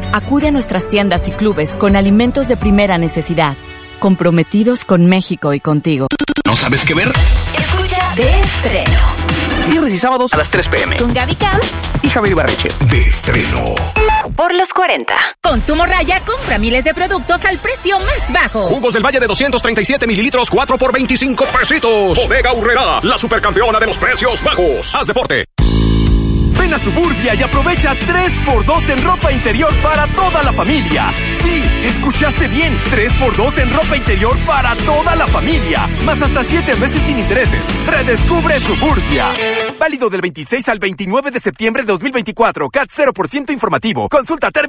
Acude a nuestras tiendas y clubes con alimentos de primera necesidad, comprometidos con México y contigo. ¿No sabes qué ver? Escucha De Estreno. Viernes y sábados a las 3 p.m. Con Gaby Camps y Javier Ibarreche. De Estreno. Por los 40. Con tu morralla, compra miles de productos al precio más bajo. Jugos del Valle de 237 mililitros, 4 por 25 pesitos. Bodega Aurrerá, la supercampeona de los precios bajos. Haz deporte. Ven a Suburbia y aprovecha 3x2 en ropa interior para toda la familia. Sí, escuchaste bien, 3x2 en ropa interior para toda la familia. Más hasta 7 meses sin intereses. Redescubre Suburbia. Válido del 26 al 29 de septiembre de 2024. CAT 0% informativo. Consulta términos.